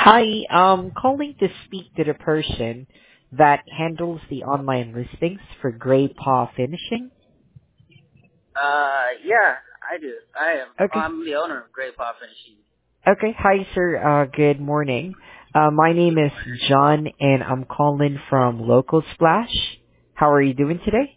Hi, calling to speak to the person that handles the online listings for Gray Paw Finishing. Yeah, I do. I am. Okay. I'm the owner of Great Paw Finishing. Okay. Hi, sir. Good morning. My name is John, and I'm calling from Local Splash. How are you doing today?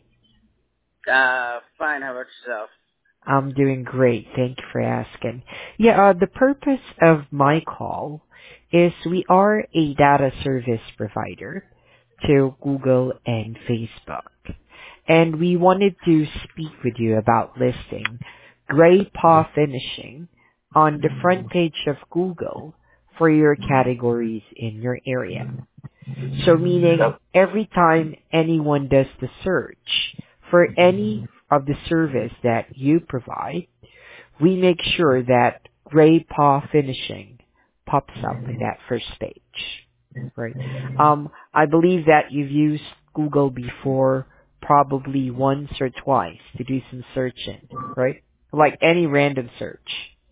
Fine. How about yourself? I'm doing great. Thank you for asking. Yeah, the purpose of my call is we are a data service provider to Google and Facebook. And we wanted to speak with you about listing Gray Paw Finishing on the front page of Google for your categories in your area. So meaning every time anyone does the search for any of the service that you provide, we make sure that Gray Paw Finishing pops up in that first page. Right. I believe that you've used Google before, probably once or twice to do some searching, right? Like any random search.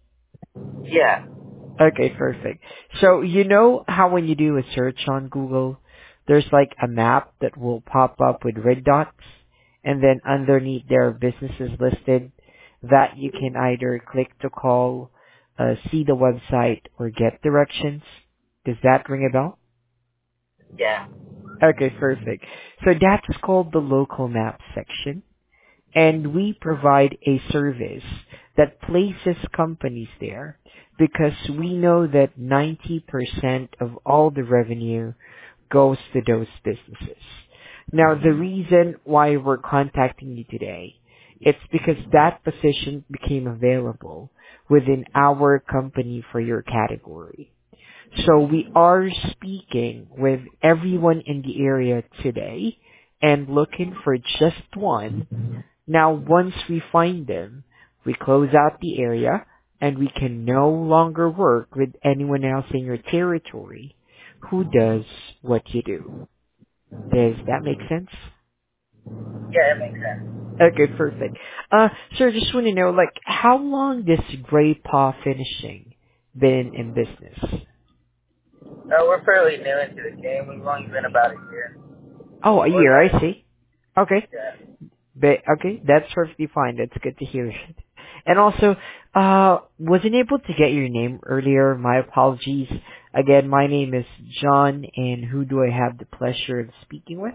Yeah. Okay, perfect. So you know how when you do a search on Google, there's like a map that will pop up with red dots, and then underneath there are businesses listed that you can either click to call, see the website, or get directions. Does that ring a bell? Yeah. Okay, perfect. So that's called the local map section, and we provide a service that places companies there because we know that 90% of all the revenue goes to those businesses. Now, the reason why we're contacting you today, it's because that position became available within our company for your category. So we are speaking with everyone in the area today and looking for just one. Now, once we find them, we close out the area and we can no longer work with anyone else in your territory who does what you do. Does that make sense? Yeah, it makes sense. Okay, perfect. Sir, just want to know, like, how long this Gray Paw Finishing been in business? We're fairly new into the game. We've only been about a year. Oh, a We're year, I learning. see. Okay. Yeah. But, okay, that's perfectly fine. That's good to hear. And also, wasn't able to get your name earlier. My apologies. Again, my name is John, and who do I have the pleasure of speaking with?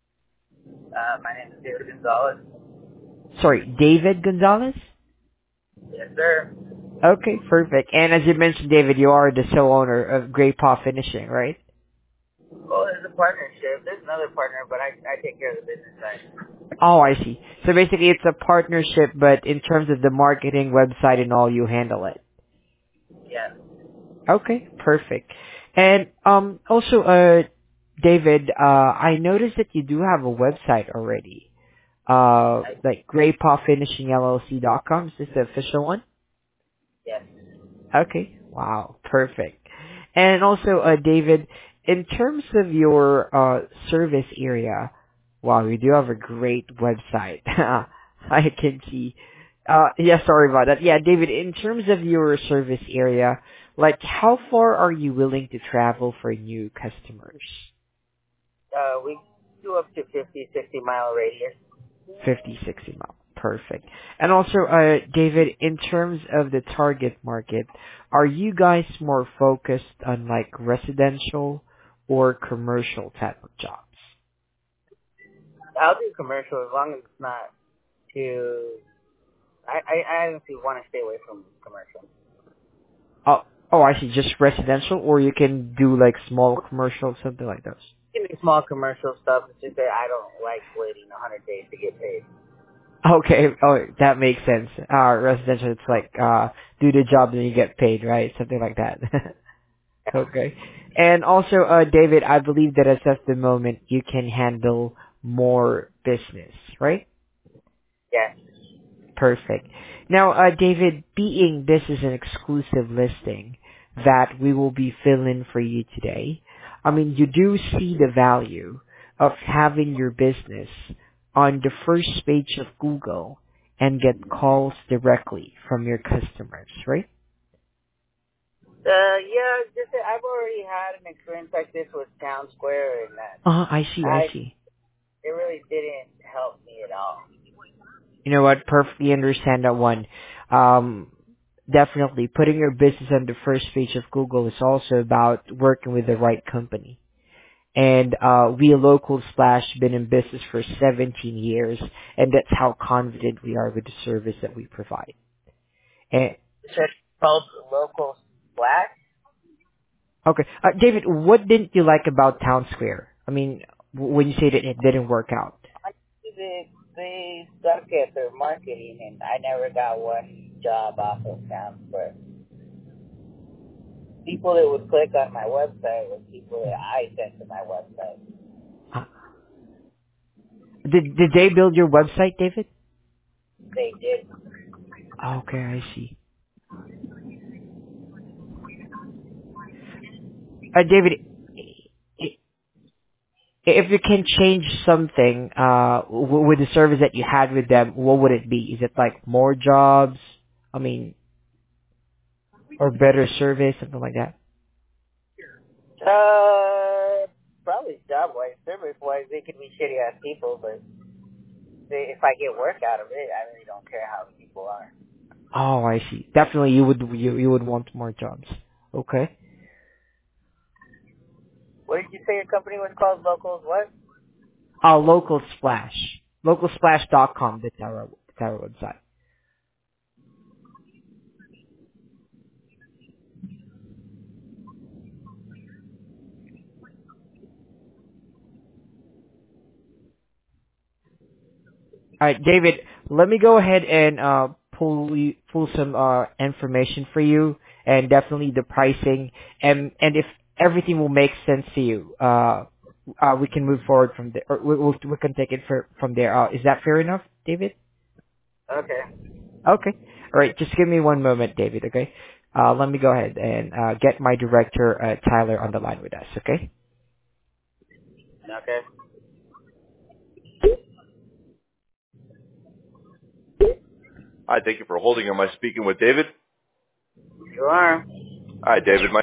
My name is David Gonzalez. Sorry, David Gonzalez? Yes, sir. Okay, perfect. And as you mentioned, David, you are the sole owner of Gray Paw Finishing, right? Well, there's a partnership. There's another partner, but I take care of the business side. Oh, I see. So basically it's a partnership, but in terms of the marketing, website, and all, you handle it. Yeah. Okay, perfect. And also, David, I noticed that you do have a website already. Like graypawfinishingllc.com. Is this the official one? Yes. Okay. Wow. Perfect. And also, David, in terms of your service area, wow, you do have a great website. I can see. Yeah, sorry about that. Yeah, David, in terms of your service area, like how far are you willing to travel for new customers? We do up to 50, 60-mile radius. 50, 60 miles. Perfect. And also, David, in terms of the target market, are you guys more focused on like residential or commercial type of jobs? I'll do commercial as long as it's not too. I honestly want to stay away from commercial. Oh, oh, I see. Just residential, or you can do like small commercial, something like those. Give me small commercial stuff. It's just that I don't like waiting 100 days to get paid. Okay, oh, that makes sense. Residential, it's like, do the job and you get paid, right? Something like that. Okay. And also, David, I believe that as of the moment, you can handle more business, right? Yeah. Perfect. Now, David, being this is an exclusive listing that we will be filling for you today, I mean, you do see the value of having your business on the first page of Google and get calls directly from your customers, right? Yeah, just that I've already had an experience like this with Town Square, and I see, I see. it really didn't help me at all. You know what? Perfectly understand that one. Um, Definitely putting your business on the first page of Google is also about working with the right company. And we Local Splash been in business for 17 years, and that's how confident we are with the service that we provide. And So it's called Local Splash. okay, David, what didn't you like about Town Square? I mean, when you say that it didn't work out. They suck at their marketing, and I never got one job off of Town Square. People that would click on my website were people that I sent to my website. Uh, did they build your website, David? They did. Okay, I see. David, if you can change something with the service that you had with them, what would it be? Is it like more jobs? I mean, or better service, something like that? Probably job-wise, service-wise, they could be shitty ass people, but if I get work out of it, I really don't care how the people are. Oh, I see. Definitely, you would want more jobs. Okay. What did you say your company was called? Locals what? Local Splash, localsplash.com. That's our website. All right, David, let me go ahead and pull some information for you, and definitely the pricing, and if everything will make sense to you, we can move forward from there. Or we can take it from there. Is that fair enough, David? Okay. Okay. All right, just give me one moment, David. Okay. Let me go ahead and get my director, Tyler, on the line with us. Okay. Okay. Hi, thank you for holding. Am I speaking with David? You are. Hi, David. My